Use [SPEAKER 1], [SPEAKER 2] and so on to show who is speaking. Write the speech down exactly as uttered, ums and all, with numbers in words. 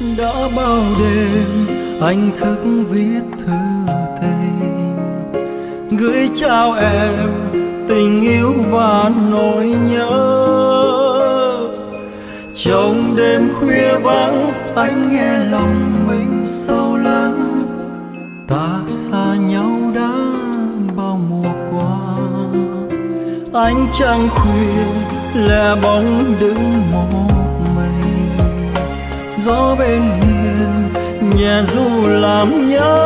[SPEAKER 1] đã bao đêm anh thức viết thư tình, gửi chào em tình yêu và nỗi nhớ. Trong đêm khuya vắng anh nghe lòng mình sâu lắng, ta xa nhau đã bao mùa qua. Anh chẳng khuya lẻ bóng đứng một mình, gió bên hiên nhẹ ru làm nhớ.